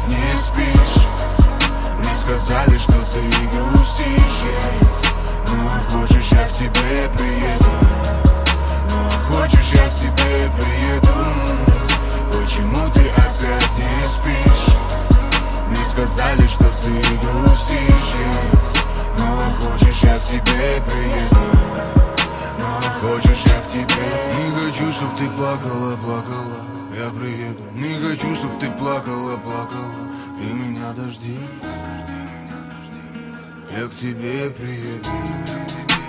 опять не спишь. Мне сказали, что ты грустишь, ну а хочешь, я к тебе приеду. Ну а хочешь, я к тебе приеду. Почему ты опять не спишь? Мне сказали, что ты грустишь, ну а хочешь, я к тебе приеду. Ну а хочешь, я к тебе. Не хочу, чтоб ты плакала, плакала, я приеду. Не хочу, чтоб ты плакала, плакала, ты меня дожди. Я к тебе приеду.